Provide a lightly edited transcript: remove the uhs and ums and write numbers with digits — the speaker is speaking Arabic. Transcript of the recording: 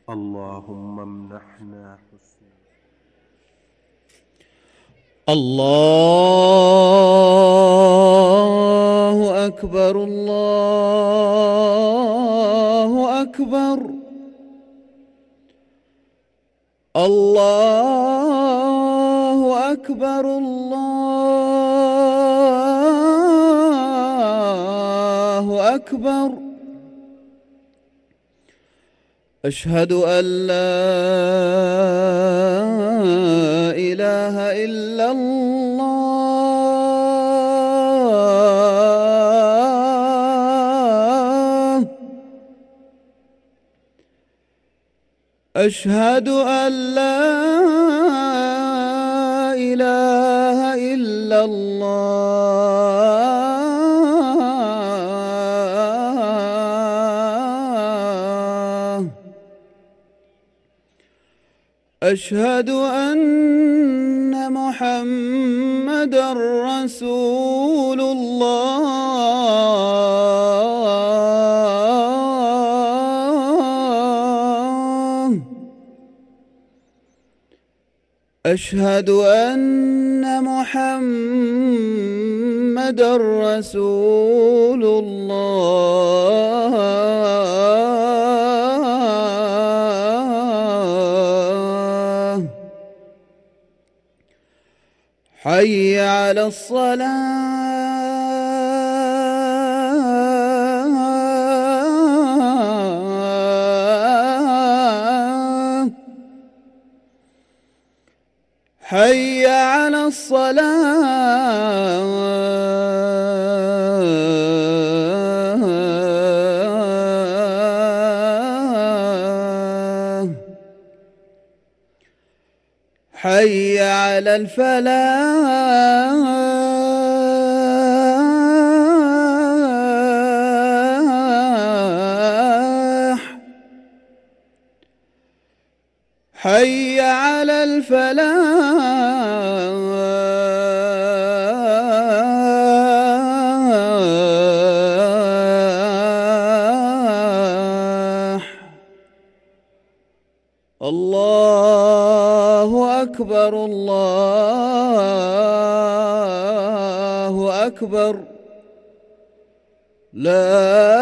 اللهم امنحنا حسن. الله أكبر الله أكبر الله أكبر الله أكبر. أشهد أن لا إله إلا الله. أشهد أن لا إله إلا الله. أشهد أن محمدًا رسول الله. أشهد أن محمدًا رسول الله. حي على الصلاة. حي على الصلاة. حي على الفلاح. حي على الفلاح. الله أكبر الله أكبر. لا